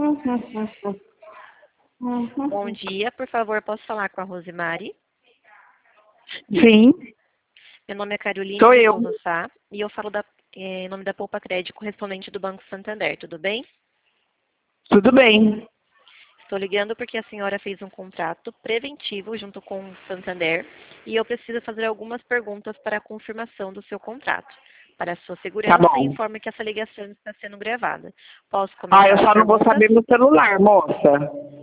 Bom dia, por favor, posso falar com a Rosemary? Sim, Meu nome é Caroline sou de eu. Souza Sá e eu falo em nome da Poupa Crédito, correspondente do Banco Santander, tudo bem? Tudo bem. Estou ligando porque a senhora fez um contrato preventivo junto com o Santander e eu preciso fazer algumas perguntas para a confirmação do seu contrato. Para a sua Tá segurança, bom. informe que essa ligação está sendo gravada. Posso Ah, começar eu as só não vou perguntas? saber no celular, moça.